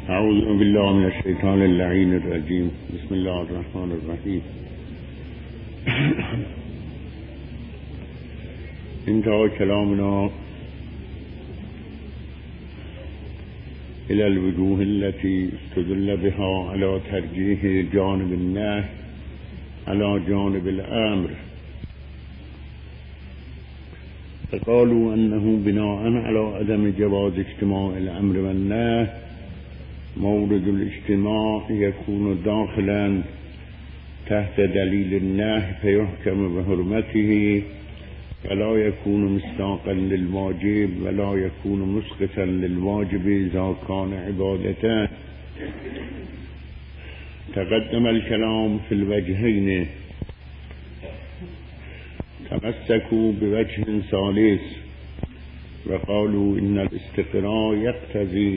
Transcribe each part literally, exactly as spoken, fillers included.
اعوذ بالله من الشیطان اللعین الرجیم. بسم الله الرحمن الرحیم. انتهى كلامنا إلى الوجوه التي استدل بها على ترجيح جانب النهي على جانب الأمر، فقالوا أنه بناء على عدم جواز اجتماع الأمر والنهي مورد الاجتماع يكون داخلا تحت دليل النهي فيحكم بحرمته، ولا يكون مصداقا للواجب ولا يكون مسقطا للواجب إذا كان عبادة. تقدم الكلام في الوجهين، تمسكوا بوجه ثالث وقالوا إن الاستقراء يقتضي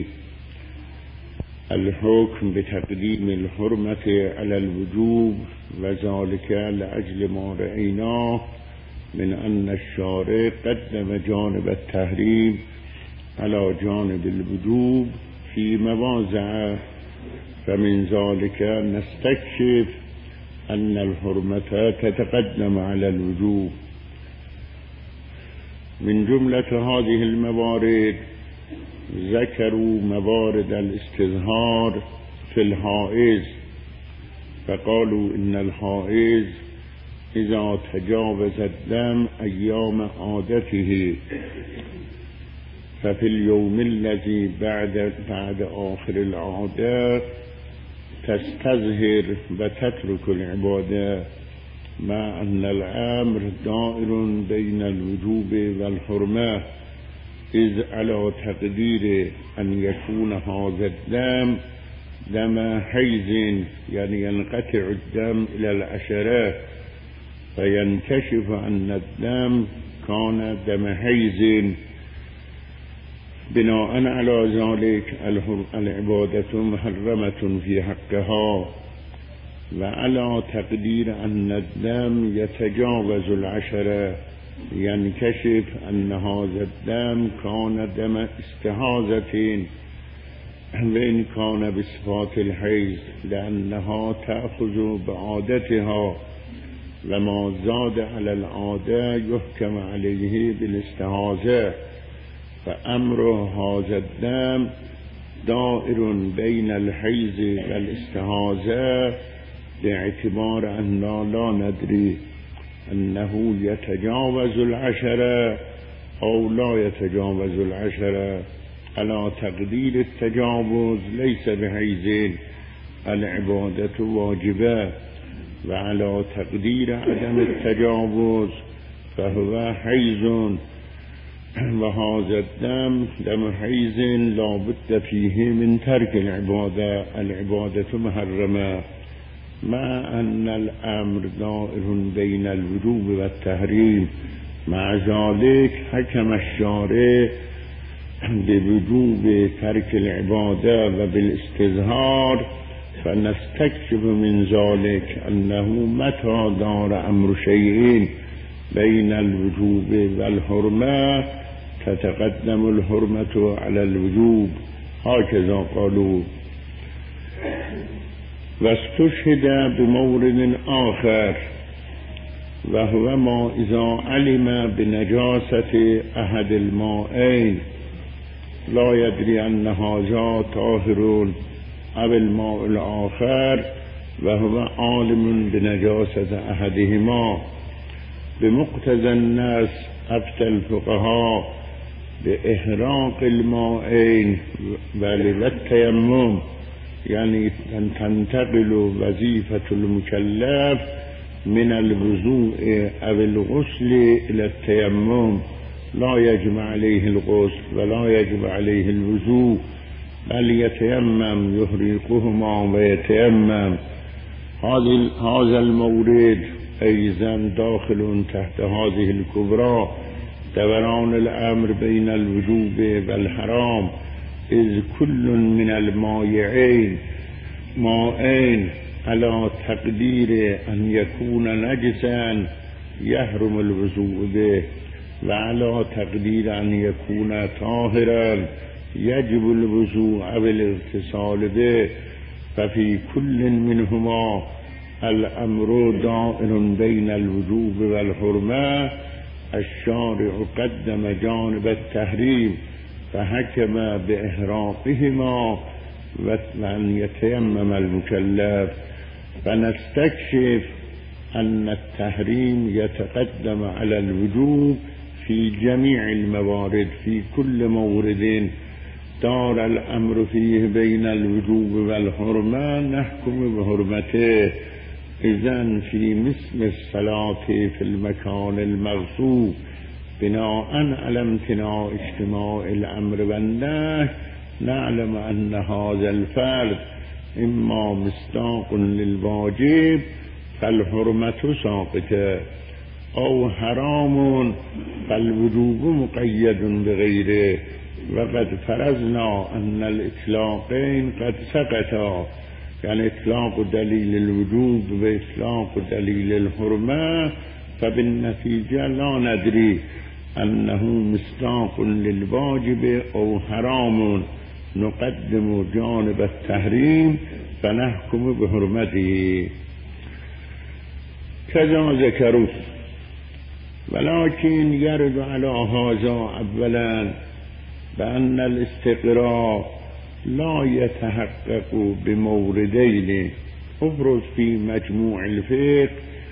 الحكم بتقديم الحرمة على الوجوب، وذلك لأجل ما رأيناه من أن الشارع قدم جانب التحريم على جانب الوجوب في مواضع، فمن ذلك نستكشف أن الحرمة تتقدم على الوجوب. من جملة هذه الموارد ذكروا موارد الاستظهار في الحائض، فقالوا إن الحائض إذا تجاوز الدم أيام عادته ففي اليوم الذي بعد بعد آخر العادة تستظهر وتترك العبادة، مع أن الأمر دائر بين الوجوب والحرمة، إذ على تقدير أن يكون هذا الدم دم حيض، يعني ينقطع الدم إلى العشرة، فينكشف أن الدم كان دم حيض. بناء على ذلك العبادة محرمة في حقها، وعلى تقدير أن الدم يتجاوز العشرة ينكشف أن هذا الدم كان دم استحاضة وإن كان بصفات الحيض، لأنها تأخذ بعادتها، وما زاد على العادة يحكم عليه بالاستحاضة، فأمر هذا الدم دائر بين الحيض والاستحاضة، باعتبار أننا لا ندري أنه يتجاوز العشرة أو لا يتجاوز العشرة. على تقدير التجاوز ليس بحيض العبادة واجبة، وعلى تقدير عدم التجاوز فهو حيض، وهذا الدم دم حيض لا بد فيه من ترك العبادة، العبادة محرمة، مع أن الأمر دائر بين الوجوب والتحريم. مع ذلك حكم الشارع بوجوب ترك العبادة وبالاستظهار، فنستكشف من ذلك أنه متى دار أمر شيء بين الوجوب والحرمة تتقدم الحرمة على الوجوب، هكذا قالوا. واستشهد بمورد آخر، وهو ما إذا علم بنجاسة أحد الماءين لا يدري أن هذا طاهر أو الماء الآخر وهو عالم بنجاسة أحدهما، بمقتضى النص أفتى الفقهاء بإحراق الماءين وللتيمم، يعني أن تنتقل وظيفة المكلف من الوضوء أو الغسل إلى التيمم، لا يجب عليه الغسل ولا يجب عليه الوضوء، بل يتيمم يحرقهما ويتيمم. هذا المورد أيضا داخل تحت هذه الكبرى، دوران الأمر بين الوجوب والحرام، إذ كل من المائعين مائين على تقدير أن يكون نجسا يحرم الوضوء به، وعلى تقدير أن يكون طاهرا يجب الوضوء بالاغتسال به، ففي كل منهما الأمر دائر بين الوجوب والحرمة. الشارع قدم جانب التحريم فحكم بإحراقهما وأن يتيمم المكلف، فنستكشف أن التحريم يتقدم على الوجوب في جميع الموارد. في كل مورد دار الأمر فيه بين الوجوب والحرمة نحكم بحرمته. إذن في مثل الصلاة في المكان المغصوب بناء على امتناع اجتماع الأمر والنهي نعلم أن هذا الفرد إما مصداق للواجب فالحرمة ساقطة، أو حرام فالوجوب مقيد بغيره. وقد فرضنا أن الإطلاقين قد سقطا، يعني إطلاق دليل الوجوب وإطلاق دليل الحرمة، فبالنتيجة لا ندري أنه مصداق للواجب أو حرام، نقدم جانب التحريم فنحكم بحرمته. كذا ذكروا، ولكن يرد على هذا أولا بأن الاستقراء لا يتحقق بموردين. افرض في مجموع الفقه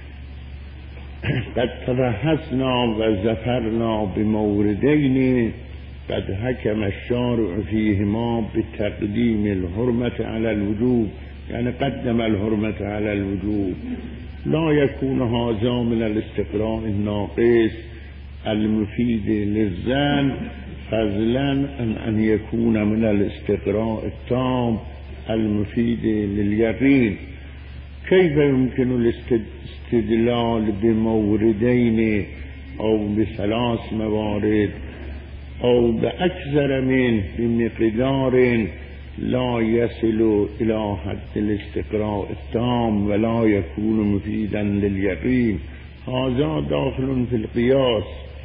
قد تبحثنا وظفرنا بموردين قد حكم الشارع فيهما بتقديم الحرمة على الوجوب، يعني قدم الحرمة على الوجوب. لا يكون هذا من الاستقراء الناقص المفيد للظن فضلا عن أن يكون من الاستقراء التام المفيد لليقين. كيف يمكن الاستدلال بموردين أو بثلاث موارد أو بأكثر من بمقدار لا يصل إلى حد الاستقراء التام ولا يكون مفيدا لليقين؟ هذا داخل في القياس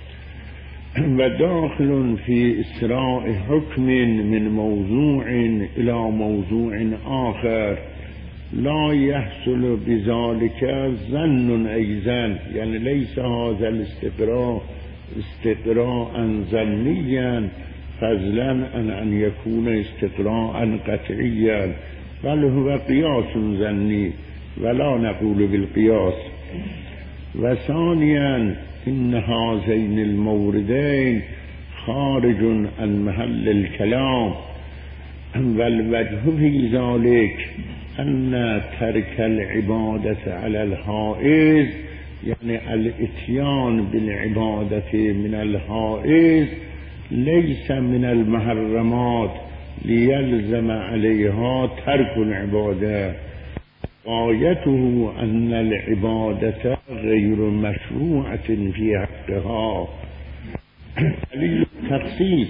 وداخل في إسراء حكم من موضوع إلى موضوع آخر لا يحصل بذلك ظن أيضا، يعني ليس هذا الاستقراء استقراء ظنيا فضلا عن أن يكون استقراء قطعيا، بل هو قياس ظني ولا نقول بالقياس. وثانيا إن هذين الموردين خارج عن محل الكلام، والوجه في ذلك أن ترك العبادة على الحائز، يعني الاتيان بالعبادة من الحائز ليس من المحرمات ليلزم عليها ترك العبادة. غايته أن العبادة غير مشروعة في حقها. دليل التخصيص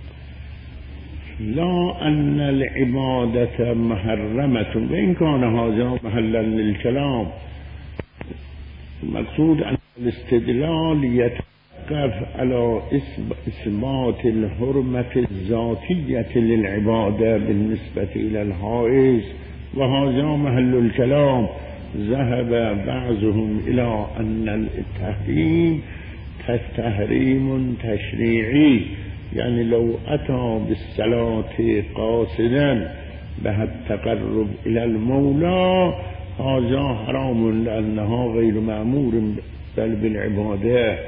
لا أن العبادة محرمة، وإن كان هذا محلا للكلام. المقصود أن الاستدلال يتوقف على إثبات الحرمة الذاتية للعبادة بالنسبة إلى الحائز، وهذا محل الكلام. ذهب بعضهم إلى أن التحريم تحريم تشريعي، يعني لو أتى بالصلاة قاصدا بها التقرب إلى المولى هذا حرام لأنها غير مأمور بل بالعبادة،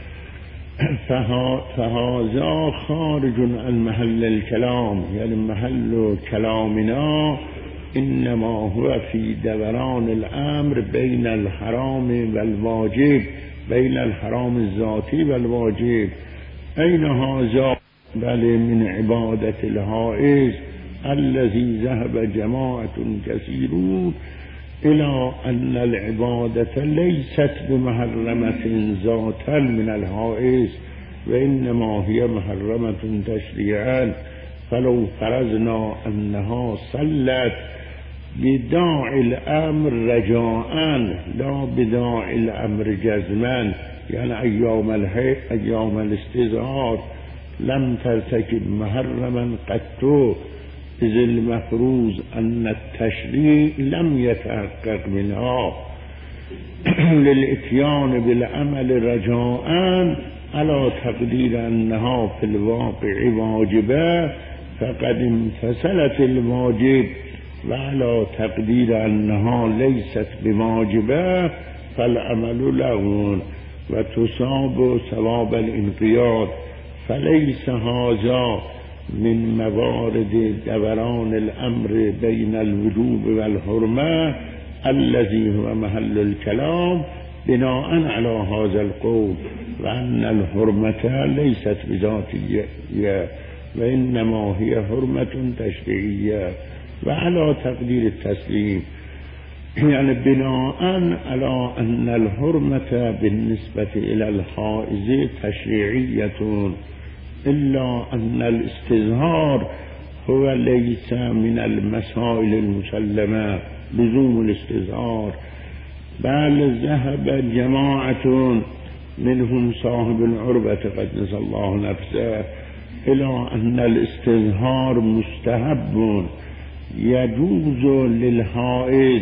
فهذا خارج عن محل الكلام. يعني محل كلامنا إنما هو في دوران الأمر بين الحرام والواجب، بين الحرام الذاتي والواجب. أين هذا؟ بل من عبادة الحائز الذي ذهب جماعة كثيرون إلى أن العبادة ليست بمحرمة ذاتا من الحائز، وإنما هي محرمة تشريعا. فلو فرضنا أنها صلت بداعي الأمر رجاء لا بداعي الأمر جزما، يعني أيام الحيض أيام الاستظهار لم ترتكب محرما قط إذ المفروض أن التشريع لم يتحقق منها للإتيان بالعمل رجاء على تقدير أنها في الواقع واجبة فقد امتثلت الواجب، وعلى تقدير أنها ليست بواجبة فالعمل لغو وتصاب ثواب الانقياد. فليس هذا من موارد دوران الأمر بين الوجوب والحرمة الذي هو محل الكلام بناء على هذا القول، وأن الحرمة ليست بذاتية وإنما هي حرمة تشريعية. وعلى تقدير التسليم يعني بناء على أن الحرمة بالنسبة إلى الحائز تشريعية، إلا أن الاستظهار هو ليس من المسائل المسلمة لزوم الاستظهار، بل ذهب جماعة منهم صاحب العربة قدس الله نفسه إلى أن الاستظهار مستحب يجوز للحائز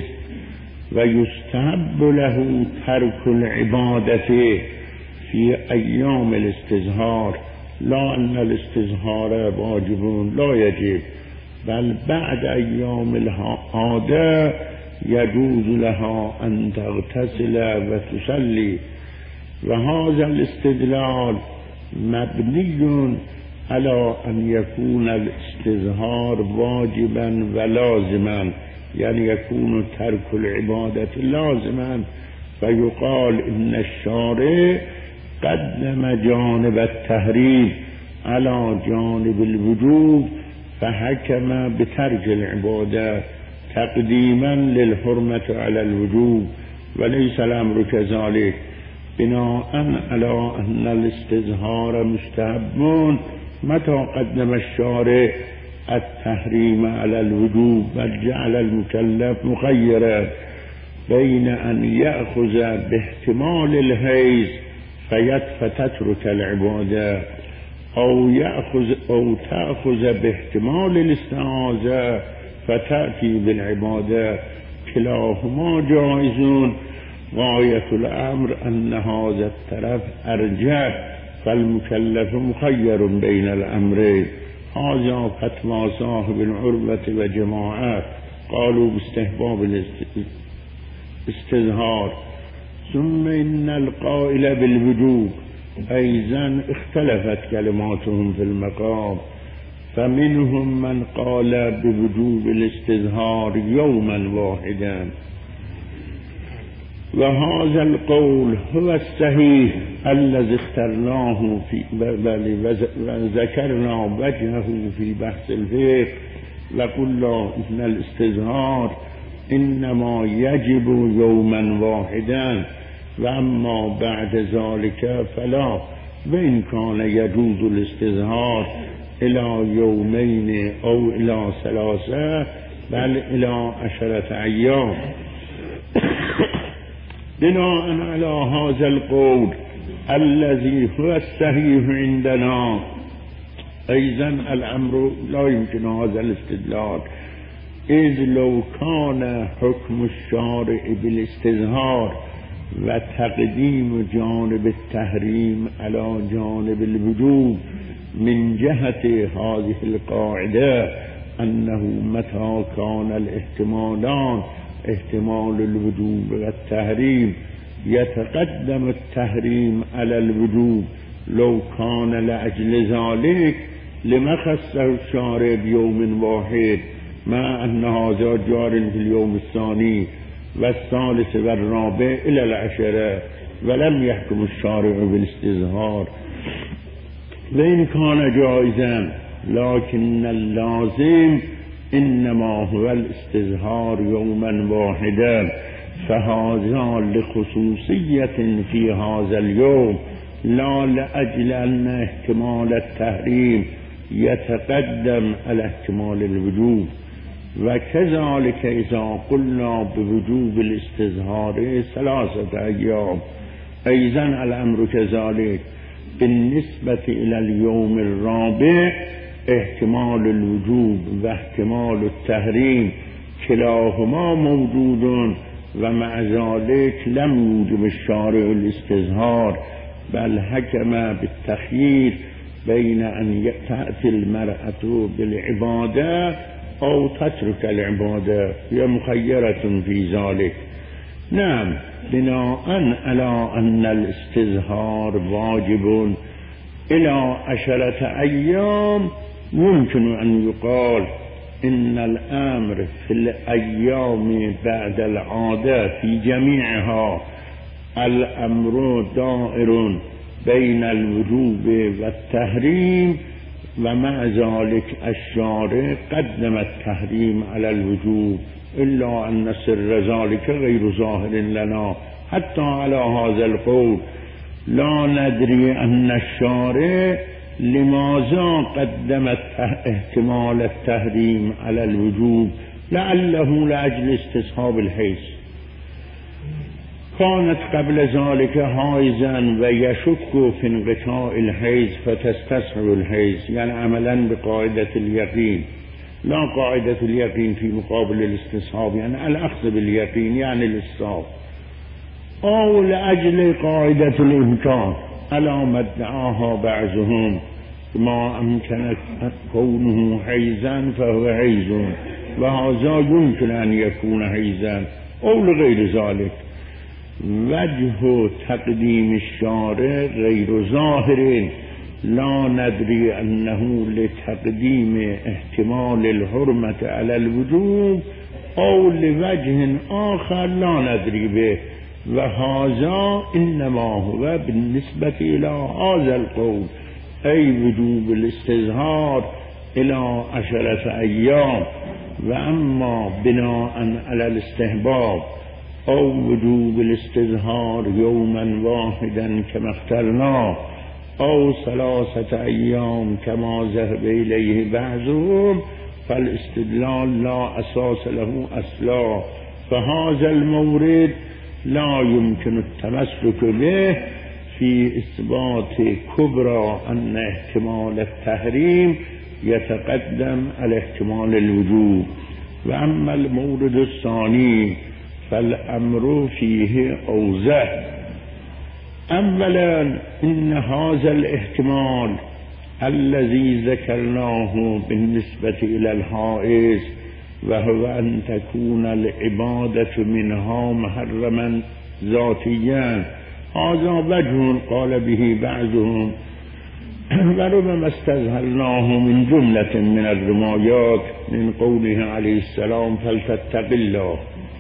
ويستحب له ترك العبادة في أيام الاستظهار، لا أن الاستظهار واجب لا يجب، بل بعد أيام العادة يجوز لها أن تغتسل وتصلي. وهذا الاستدلال مبني على أن يكون الاستظهار واجبا ولازما، يعني يكون ترك العبادة لازما، فيقال إن الشارع قدم جانب التحريم على جانب الوجوب فحكم بترك العبادة تقديما للحرمة على الوجوب، وليس الأمر كذلك. بناء على أن الاستظهار مستحب متى قدم الشارع التحريم على الوجوب بل جعل المكلف مخيرا بين أن يأخذ باحتمال الحيز فتترك العبادة أو يأخذ أو تأخذ باحتمال الاستعاذة فتأتي بالعبادة، كلاهما جائز. غاية الأمر أن هذا الطرف أرجح، فالمكلف مخير بين الأمرين. هذا فتوى صاحب العروة وجماعة قالوا باستحباب الاستظهار. ثم إن القائل بالوجوب أيضا اختلفت كلماتهم في المقام، فمنهم من قال بوجوب الاستظهار يوما واحدا، وهذا القول هو الصحيح الذي اخترناه في بل وذكرنا وجهه في بحث الفقه، وقلنا إن الاستظهار إنما يجب يوما واحدا، وأما بعد ذلك فلا، وإن كان يجوز الاستظهار إلى يومين أو إلى ثلاثة بل إلى عشرة أيام. بناء على هذا القول الذي هو الصحيح عندنا أيضا الأمر لا يمكن هذا الاستدلال، إذ لو كان حكم الشارع بالاستظهار وتقديم جانب التحريم على جانب الوجوب من جهة هذه القاعدة أنه متى كان الاحتمالان احتمال الوجوب والتحريم يتقدم التحريم على الوجوب، لو كان لأجل ذلك لما خصه الشارع بيوم واحد، مع أن هذا جار في اليوم الثاني والثالث والرابع إلى العشرة، ولم يحكم الشارع بالاستظهار. وإن كان جائزا لكن اللازم إنما هو الاستظهار يوما واحدا، فهذا لخصوصية في هذا اليوم لا لأجل أن احتمال التحريم يتقدم على احتمال الوجوب. وكذلك إذا قلنا بوجوب الاستظهار ثلاثة أيام أيضا الأمر كذلك، بالنسبة إلى اليوم الرابع احتمال الوجوب و احتمال التحریم كلاهما موجود و مع ذلك لم يوجب الشارع الاستظهار بل حكم بالتخيير بين أن تأتي المرأة بالعبادة أو تترك العبادة، هي مخيرة في ذلك. نعم، بناء على أن الاستظهار واجب إلى عشرة أيام يمكن أن يقال إن الأمر في الأيام بعد العادة في جميعها الأمر دائر بين الوجوب والتحريم، ومع ذلك الشارع قدم التحريم على الوجوب، إلا أن سر ذلك غير ظاهر لنا حتى على هذا القول. لا ندري أن الشارع لماذا قدم احتمال التحريم على الوجوب، لعله لأجل استصحاب الحيض. كانت قبل ذلك حائضا ويشك في انقطاع الحيض فتستصحب الحيض، يعني عملا بقاعدة اليقين، لا قاعدة اليقين في مقابل الاستصحاب، يعني الأخذ باليقين يعني الاستصحاب، أو لأجل قاعدة الإمكان على ما ادعاها بعضهم ما أمكن كونه حيزا فهو حيز، وهذا يمكن أن يكون حيزا أو لغير ذلك. وجه تقديم الشارع غير ظاهر، لا ندري أنه لتقديم احتمال الحرمة على الوجوب أو لوجه آخر لا ندري به، وهذا إنما هو بالنسبة إلى هذا القول، أي وجوب الاستظهار إلى عشرة أيام. وأما بناء على الاستحباب أو وجوب الاستظهار يوما واحدا كما اخترنا أو ثلاثة أيام كما ذهب إليه بعضهم، فالاستدلال لا أساس له أصلا، فهذا المورد لا يمكن التمسك به في إثبات كبرى أن احتمال التحريم يتقدم على احتمال الوجوب. وأما المورد الثاني فالأمر فيه أوضح. أولا إن هذا الاحتمال الذي ذكرناه بالنسبة إلى الحائض، وهو أن تكون العبادة منها محرما ذاتيا، هذا وجه قال به بعضهم، وربما استظهرناه من جملة من الروايات من قوله عليه السلام فلتتق الله.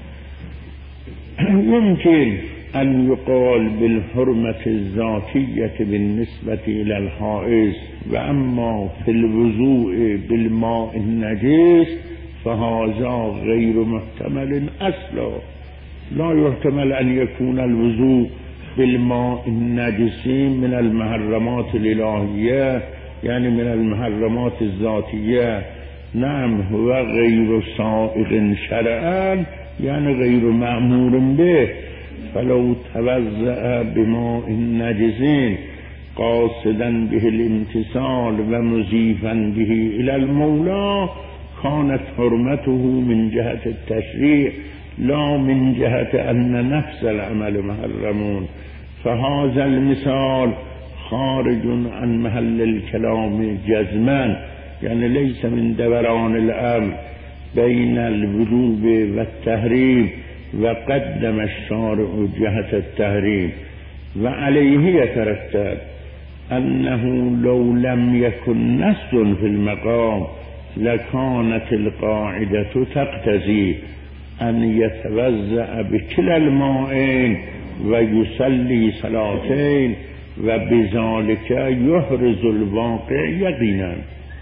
يمكن أن يقال بالحرمة الذاتية بالنسبة إلى الحائض، وأما في الوضوء بالماء النجس فهذا غير محتمل أصلا. لا يحتمل أن يكون الوضوء بالماء النجس من المحرمات الإلهية، يعني من المحرمات الذاتية. نعم، هو غير سائغ شرعا، يعني غير مأمور به. فلو توضأ بماء نجس قاصدا به الامتثال ومضيفا به إلى المولى كانت حرمته من جهة التشريع لا من جهة أن نفس العمل محرمون. فهذا المثال خارج عن محل الكلام جزما، يعني ليس من دوران الأمر بين الوجوب والتحريم، وقدم الشارع جهة التحريم. وعليه يترتب أنه لو لم يكن نص في المقام لكانت القاعدة تقتضي أن يتوضأ بكلا الماءين ويصلي صلاتين، وبذلك يحرز الواقع يقينا.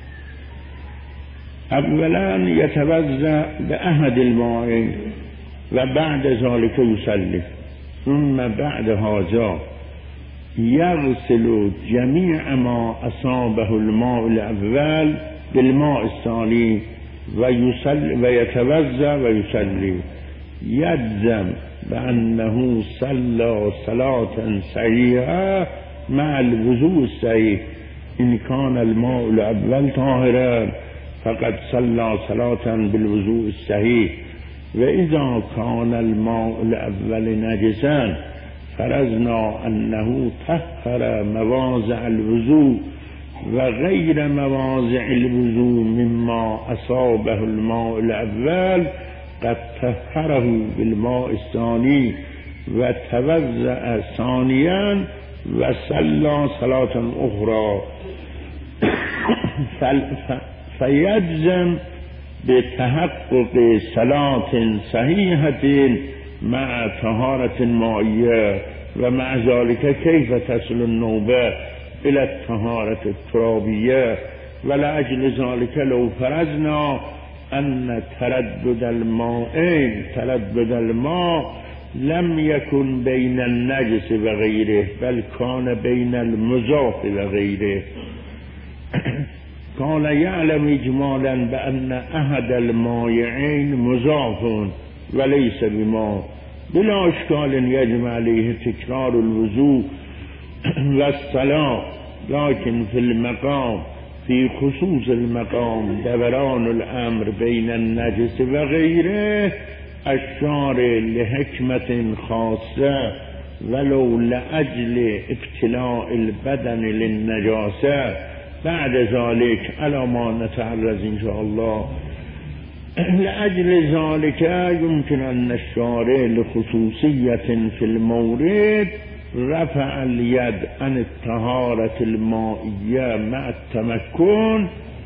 أولا يتوضأ بأحد الماءين وبعد ذلك يصلي، ثم بعد هذا يغسل جميع ما أصابه الماء الأول بالماء الثاني ويصلي ويتوضأ ويصلي، يجزم بأنه صلى صلاة صحيحة مع الوضوء الصحيح إن كان الماء الأول طاهرا فقد صلى صلاة بالوضوء الصحيح، وإذا كان الماء الأول نجسا فرضنا أنه طهر مواضع الوضوء وغير مواضع الوضوء مما أصابه الماء الأول قد طهره بالماء الثاني وتوضأ ثانيا وصلى صلاة أخرى فيجزم بتحقق صلاة صحيحة مع طهارة مائية. ومع ذلك كيف تصل النوبة إلى الطهارة الترابية؟ ولأجل ذلك لو فرضنا أن تردد الماء تردد الماء لم يكن بين النجس وغيره بل كان بين المضاف وغيره، كان يعلم إجمالا بأن أحد المائعين مضاف وليس بماء، بلا إشكال يجب عليه تكرار الوضوء والصلاة. لكن في المقام في خصوص المقام دوران الأمر بين النجس وغيره الشارع لحكمة خاصة ولو لأجل ابتلاء البدن للنجاسة. بعد ذلك على ما نتعرض إن شاء الله. لأجل ذلك يمكن أن الشارع لخصوصية في المورد رفع اليد عن الطهارة المائية مع التمكن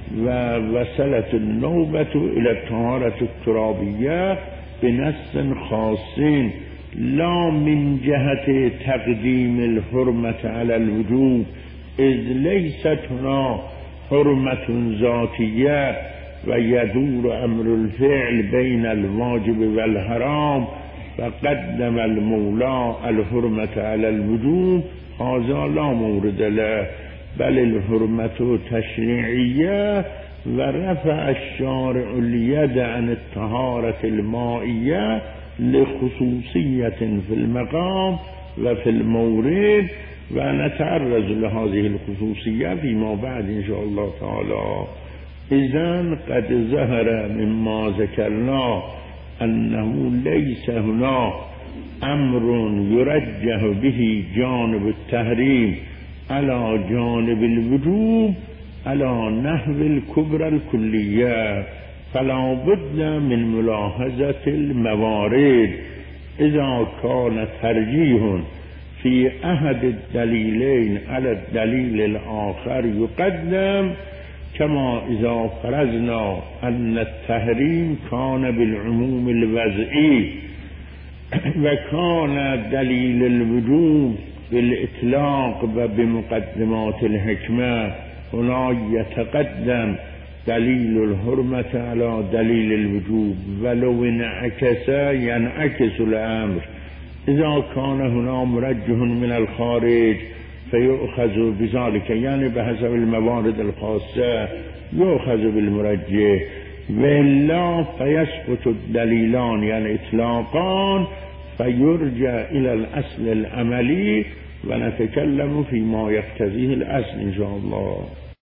ووصلت النوبة إلى الطهارة الترابية بنص خاص لا من جهة تقديم الحرمة على الوجوب، إذ ليست هنا حرمة ذاتية ويدور أمر الفعل بين الواجب والحرام، فقدم المولى الحرمة على الوجوب، هذا لا مورد له، بل الحرمة تشريعية. ورفع الشارع اليد عن الطهارة المائية لخصوصية في المقام وفي المورد، ونتعرض لهذه الخصوصية فيما بعد إن شاء الله تعالى. إذن قد ظهر مما ذكرنا أنه ليس هنا أمر يرجح به جانب التحريم على جانب الوجوب على نحو الكبرى الكلية، فلا بد من ملاحظة الموارد. إذا كان ترجيح في أحد الدليلين على الدليل الآخر يقدم، كما إذا فرضنا أن التحريم كان بالعموم الوضعي وكان دليل الوجوب بالإطلاق وبمقدمات الحكمة، هنا يتقدم دليل الحرمة على دليل الوجوب، ولو انعكس ينعكس الأمر. إذا كان هنا مرجح من الخارج فيؤخذ بذلك، يعني بحسب الموارد الخاصة يؤخذ بالمرجح، وإلا فيسقط الدليلان يعني إطلاقان فيرجع إلى الأصل العملي ونتكلم فيما يقتضيه الأصل إن شاء الله.